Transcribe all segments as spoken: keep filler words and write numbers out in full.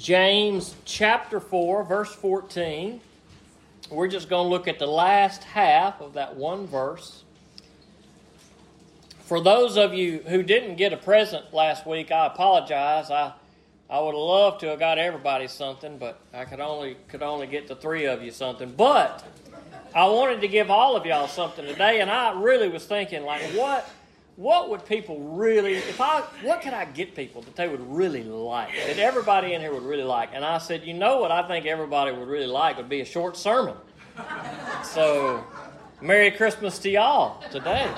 James chapter four, verse fourteen. We're just going to look at the last half of that one verse. For those of you who didn't get a present last week, I apologize. I I would have loved to have got everybody something, but I could only could only get the three of you something. But I wanted to give all of y'all something today, and I really was thinking, like, what what would people really, if I, what could I get people that they would really like, that everybody in here would really like? And I said, you know what I think everybody would really like would be a short sermon. So, Merry Christmas to y'all today.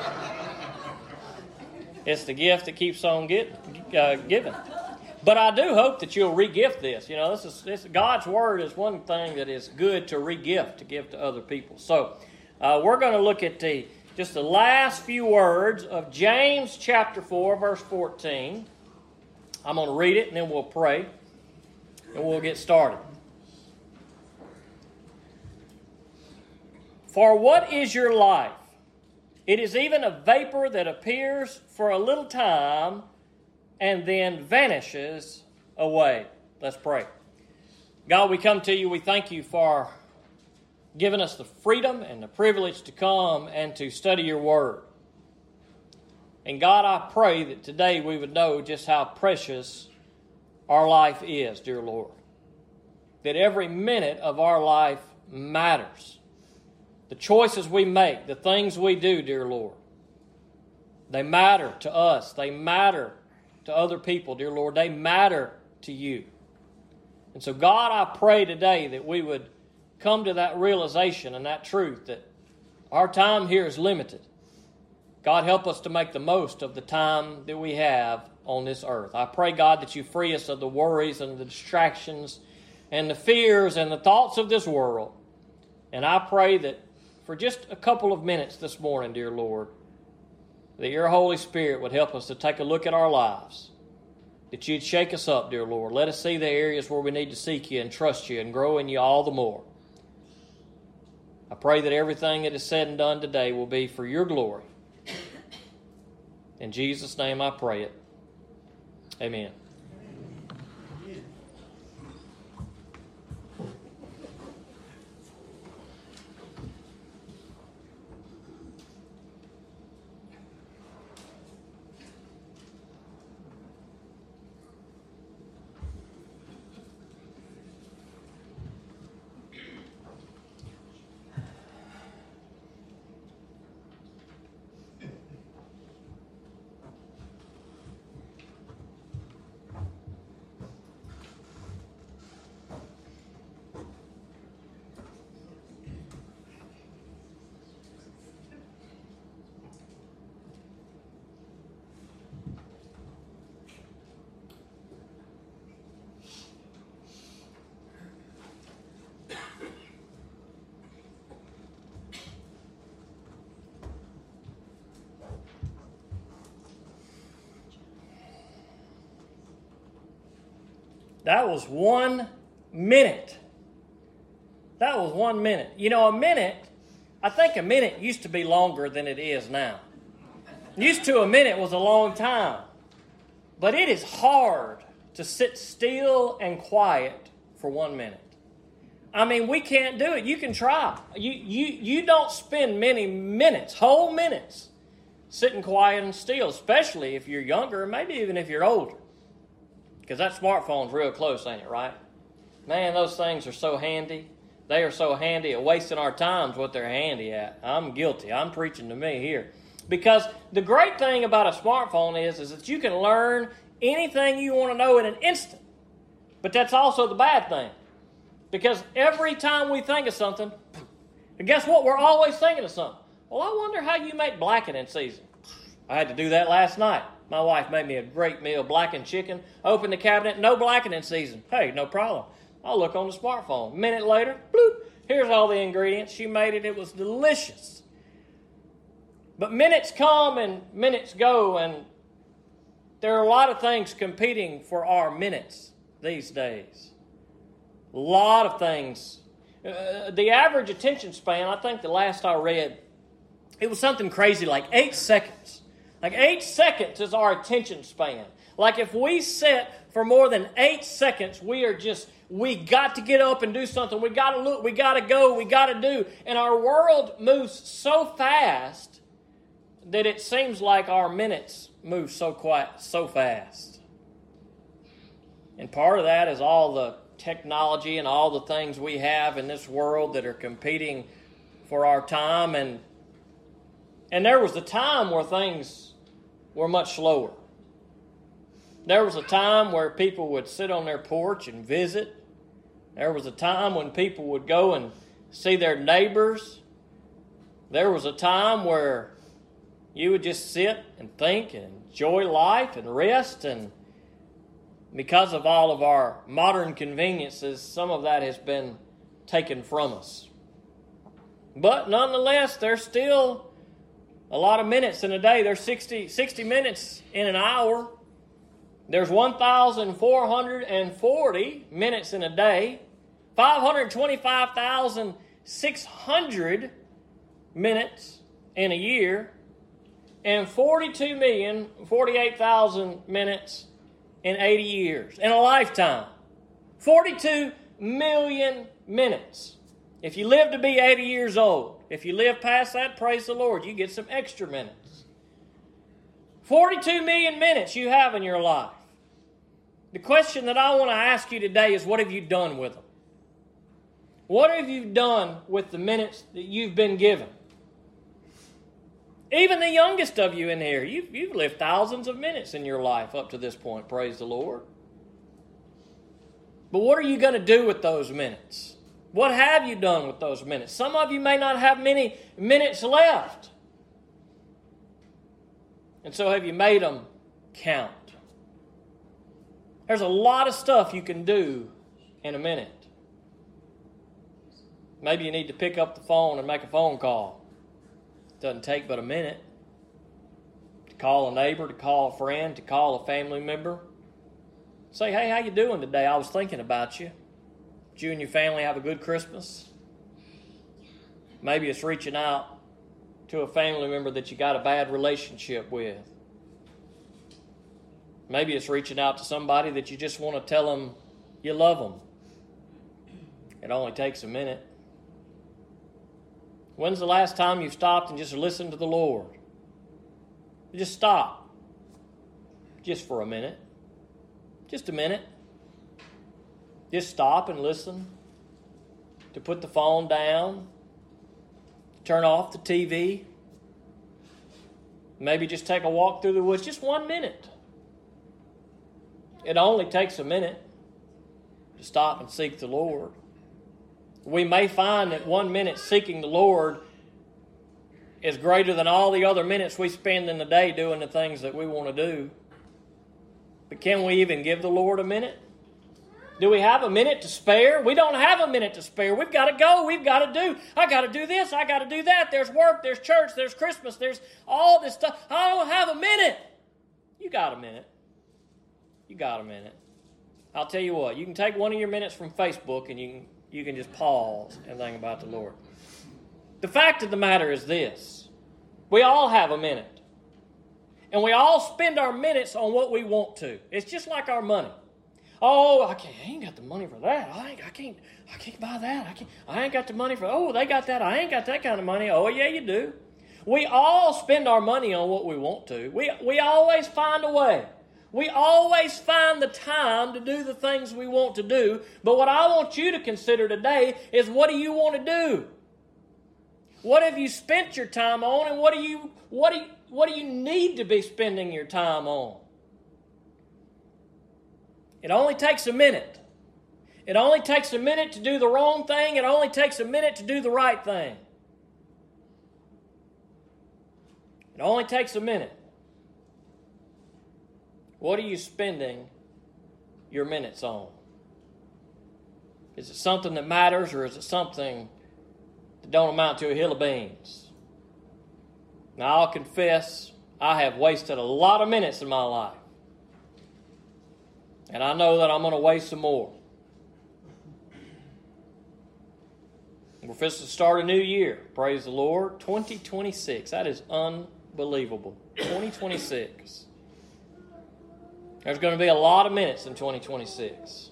It's the gift that keeps on get, uh, giving. But I do hope that you'll re-gift this. You know, this is this, God's Word is one thing that is good to re-gift, to give to other people. So, uh, we're going to look at the just the last few words of James chapter four, verse fourteen. I'm going to read it, and then we'll pray, and we'll get started. For what is your life? It is even a vapor that appears for a little time and then vanishes away. Let's pray. God, we come to you. We thank you for giving us the freedom and the privilege to come and to study your word. And God, I pray that today we would know just how precious our life is, dear Lord. That every minute of our life matters. The choices we make, the things we do, dear Lord, they matter to us. They matter to other people, dear Lord. They matter to you. And so, God, I pray today that we would come to that realization and that truth that our time here is limited. God, help us to make the most of the time that we have on this earth. I pray, God, that you free us of the worries and the distractions and the fears and the thoughts of this world. And I pray that for just a couple of minutes this morning, dear Lord, that your Holy Spirit would help us to take a look at our lives, that you'd shake us up, dear Lord. Let us see the areas where we need to seek you and trust you and grow in you all the more. I pray that everything that is said and done today will be for your glory. In Jesus' name I pray it. Amen. That was one minute. That was one minute. You know, a minute, I think a minute used to be longer than it is now. Used to a minute was a long time. But it is hard to sit still and quiet for one minute. I mean, we can't do it. You can try. You, you, you don't spend many minutes, whole minutes, sitting quiet and still, especially if you're younger, maybe even if you're older. Because that smartphone's real close, ain't it, right? Man, those things are so handy. They are so handy at wasting our time's what they're handy at. I'm guilty. I'm preaching to me here. Because the great thing about a smartphone is, is that you can learn anything you want to know in an instant. But that's also the bad thing. Because every time we think of something, and guess what? We're always thinking of something. Well, I wonder how you make blackening season. I had to do that last night. My wife made me a great meal, blackened chicken. Opened the cabinet, no blackening season. Hey, no problem. I'll look on the smartphone. A minute later, bloop, here's all the ingredients. She made it. It was delicious. But minutes come and minutes go, and there are a lot of things competing for our minutes these days. A lot of things. Uh, the average attention span, I think the last I read, it was something crazy like eight seconds. Like eight seconds is our attention span. Like if we sit for more than eight seconds, we are just, we got to get up and do something. We got to look, we got to go, we got to do. And our world moves so fast that it seems like our minutes move so quiet, so fast. And part of that is all the technology and all the things we have in this world that are competing for our time. And, and there was a time where things were much slower. There was a time where people would sit on their porch and visit. There was a time when people would go and see their neighbors. There was a time where you would just sit and think and enjoy life and rest. And because of all of our modern conveniences, some of that has been taken from us. But nonetheless, there's still a lot of minutes in a day. There's sixty, sixty minutes in an hour. There's one thousand four hundred forty minutes in a day. five hundred twenty-five thousand six hundred minutes in a year. And forty-two million forty-eight thousand minutes in eighty years. In a lifetime. forty-two million minutes. If you live to be eighty years old, if you live past that, praise the Lord, you get some extra minutes. forty-two million minutes you have in your life. The question that I want to ask you today is, what have you done with them? What have you done with the minutes that you've been given? Even the youngest of you in here, you've, you've lived thousands of minutes in your life up to this point, praise the Lord. But what are you going to do with those minutes? What have you done with those minutes? Some of you may not have many minutes left. And so have you made them count? There's a lot of stuff you can do in a minute. Maybe you need to pick up the phone and make a phone call. It doesn't take but a minute. To call a neighbor, to call a friend, to call a family member. Say, hey, how you doing today? I was thinking about you. Did you and your family have a good Christmas? Maybe it's reaching out to a family member that you got a bad relationship with. Maybe it's reaching out to somebody that you just want to tell them you love them. It only takes a minute. When's the last time you've stopped and just listened to the Lord? Just stop. Just for a minute. Just a minute. Just stop and listen. To put the phone down. Turn off the T V. Maybe just take a walk through the woods. Just one minute. It only takes a minute to stop and seek the Lord. We may find that one minute seeking the Lord is greater than all the other minutes we spend in the day doing the things that we want to do. But can we even give the Lord a minute? Do we have a minute to spare? We don't have a minute to spare. We've got to go. We've got to do. I got to do this. I got to do that. There's work. There's church. There's Christmas. There's all this stuff. I don't have a minute. You got a minute. You got a minute. I'll tell you what. You can take one of your minutes from Facebook and you can, you can just pause and think about the Lord. The fact of the matter is this. We all have a minute. And we all spend our minutes on what we want to. It's just like our money. Oh, I can't. I ain't got the money for that. I ain't. I can't. I can't buy that. I can't. I ain't got the money for. Oh, they got that. I ain't got that kind of money. Oh, yeah, you do. We all spend our money on what we want to. We we always find a way. We always find the time to do the things we want to do. But what I want you to consider today is, what do you want to do? What have you spent your time on, and what do you what do you, what do you need to be spending your time on? It only takes a minute. It only takes a minute to do the wrong thing. It only takes a minute to do the right thing. It only takes a minute. What are you spending your minutes on? Is it something that matters, or is it something that don't amount to a hill of beans? Now, I'll confess, I have wasted a lot of minutes in my life. And I know that I'm going to waste some more. We're fixing to start a new year. Praise the Lord. twenty twenty-six. That is Unbelievable. twenty twenty-six. There's going to be a lot of minutes in twenty twenty-six.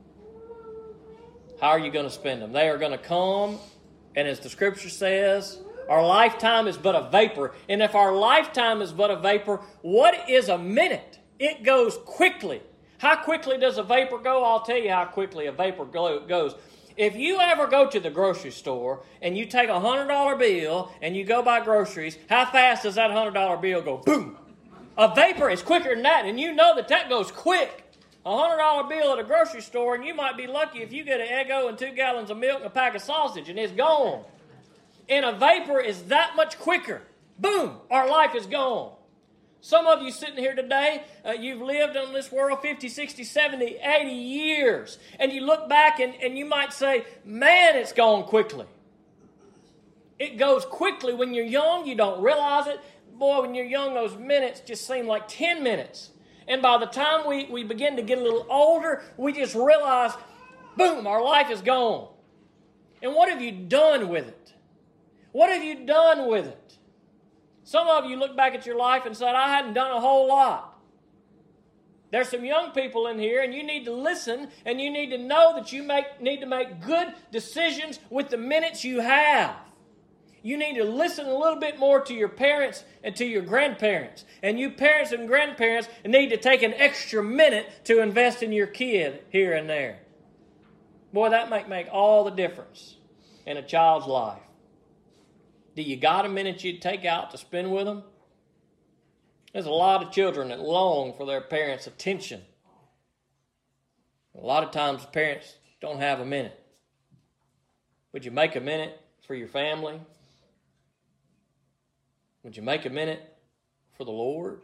How are you going to spend them? They are going to come, and as the Scripture says, our lifetime is but a vapor. And if our lifetime is but a vapor, what is a minute? It goes quickly. How quickly does a vapor go? I'll tell you how quickly a vapor goes. If you ever go to the grocery store and you take a one hundred dollar bill and you go buy groceries, how fast does that one hundred dollar bill go? Boom! A vapor is quicker than that, and you know that that goes quick. A one hundred dollar bill at a grocery store, and you might be lucky if you get an Eggo and two gallons of milk and a pack of sausage, and it's gone. And a vapor is that much quicker. Boom! Our life is gone. Some of you sitting here today, uh, you've lived on this world fifty, sixty, seventy, eighty years. And you look back and, and you might say, man, it's gone quickly. It goes quickly. When you're young, you don't realize it. Boy, when you're young, those minutes just seem like ten minutes. And by the time we, we begin to get a little older, we just realize, boom, our life is gone. And what have you done with it? What have you done with it? Some of you look back at your life and said, I hadn't done a whole lot. There's some young people in here, and you need to listen, and you need to know that you make, need to make good decisions with the minutes you have. You need to listen a little bit more to your parents and to your grandparents. And you parents and grandparents need to take an extra minute to invest in your kid here and there. Boy, that might make all the difference in a child's life. Do you got a minute you'd take out to spend with them? There's a lot of children that long for their parents' attention. A lot of times parents don't have a minute. Would you make a minute for your family? Would you make a minute for the Lord?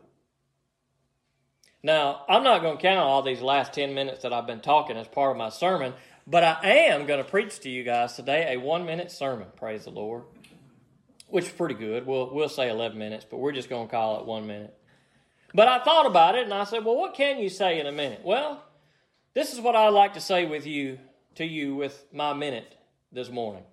Now, I'm not going to count all these last ten minutes that I've been talking as part of my sermon, but I am going to preach to you guys today a one-minute sermon, praise the Lord. Which is pretty good. We'll, we'll say eleven minutes, but we're just going to call it one minute. But I thought about it, and I said, well, what can you say in a minute? Well, this is what I'd like to say with you, to you with my minute this morning.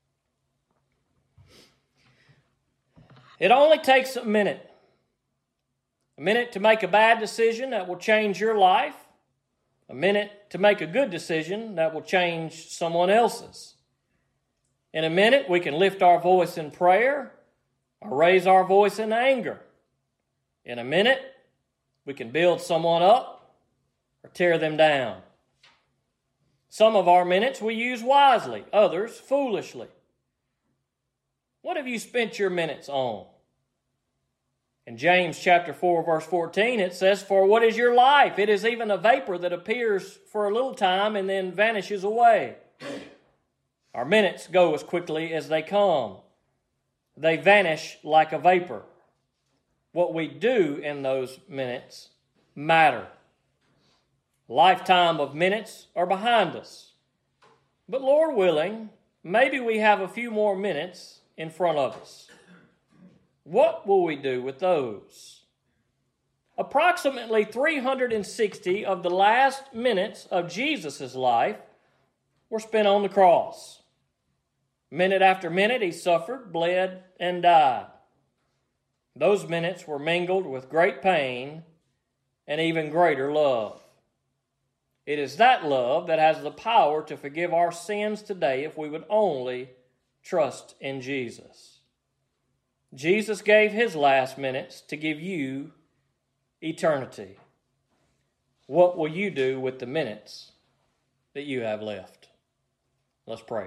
It only takes a minute. A minute to make a bad decision that will change your life. A minute to make a good decision that will change someone else's. In a minute, we can lift our voice in prayer or raise our voice in anger. In a minute, we can build someone up or tear them down. Some of our minutes we use wisely, others foolishly. What have you spent your minutes on? In James chapter four, verse fourteen, it says, for what is your life? It is even a vapor that appears for a little time and then vanishes away. Our minutes go as quickly as they come. They vanish like a vapor. What we do in those minutes matter. A lifetime of minutes are behind us. But Lord willing, maybe we have a few more minutes in front of us. What will we do with those? Approximately three hundred sixty of the last minutes of Jesus' life were spent on the cross. Minute after minute, he suffered, bled, and died. Those minutes were mingled with great pain and even greater love. It is that love that has the power to forgive our sins today if we would only trust in Jesus. Jesus gave his last minutes to give you eternity. What will you do with the minutes that you have left? Let's pray.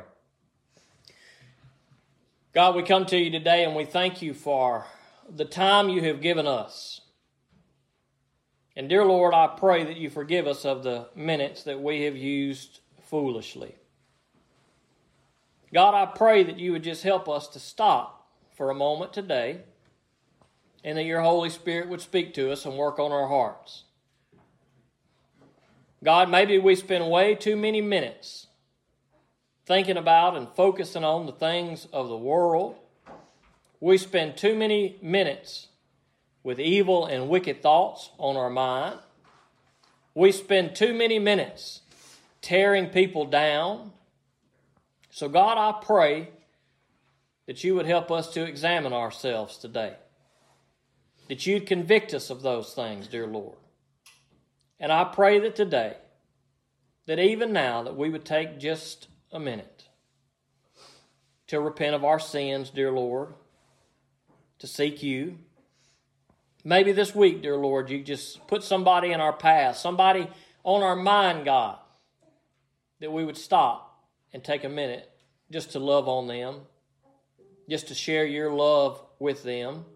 God, we come to you today and we thank you for the time you have given us. And dear Lord, I pray that you forgive us of the minutes that we have used foolishly. God, I pray that you would just help us to stop for a moment today and that your Holy Spirit would speak to us and work on our hearts. God, maybe we spend way too many minutes thinking about and focusing on the things of the world. We spend too many minutes with evil and wicked thoughts on our mind. We spend too many minutes tearing people down. So God, I pray that you would help us to examine ourselves today. that you'd convict us of those things, dear Lord. And I pray that today, that even now, that we would take just a minute to repent of our sins, dear Lord, to seek you. Maybe this week, dear Lord, you just put somebody in our path, somebody on our mind, God, that we would stop and take a minute just to love on them, just to share your love with them.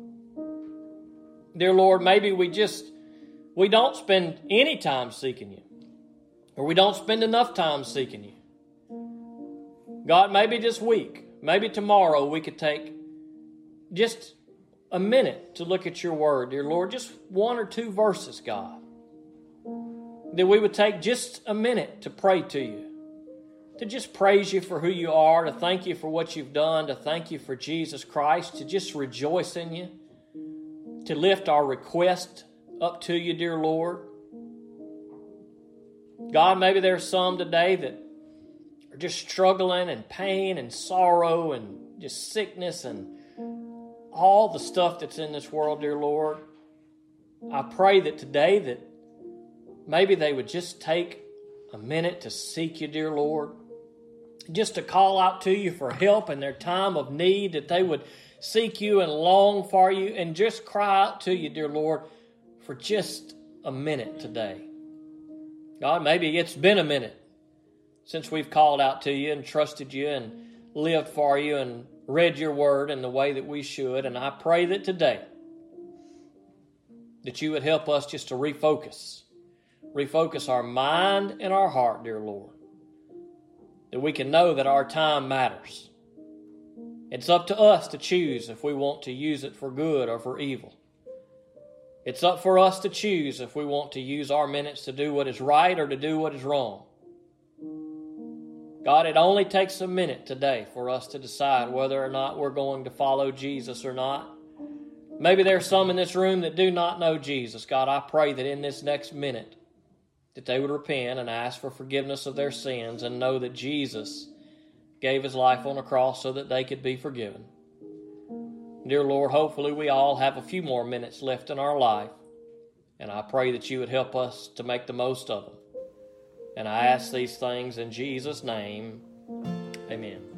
Dear Lord, maybe we just, we don't spend any time seeking you, or we don't spend enough time seeking you. God, maybe this week, maybe tomorrow, we could take just a minute to look at your word, dear Lord, just one or two verses, God. That we would take just a minute to pray to you, to just praise you for who you are, to thank you for what you've done, to thank you for Jesus Christ, to just rejoice in you, to lift our request up to you, dear Lord. God, maybe there's some today that are just struggling in pain and sorrow and just sickness and all the stuff that's in this world, dear Lord. I pray that today that maybe they would just take a minute to seek you, dear Lord. Just to call out to you for help in their time of need, that they would seek you and long for you and just cry out to you, dear Lord, for just a minute today. God, maybe it's been a minute since we've called out to you and trusted you and lived for you and read your word in the way that we should. And I pray that today that you would help us just to refocus. Refocus our mind and our heart, dear Lord. That we can know that our time matters. It's up to us to choose if we want to use it for good or for evil. It's up for us to choose if we want to use our minutes to do what is right or to do what is wrong. God, it only takes a minute today for us to decide whether or not we're going to follow Jesus or not. Maybe there's some in this room that do not know Jesus. God, I pray that in this next minute that they would repent and ask for forgiveness of their sins and know that Jesus gave his life on a cross so that they could be forgiven. Dear Lord, hopefully we all have a few more minutes left in our life, and I pray that you would help us to make the most of them. And I ask these things in Jesus' name. Amen.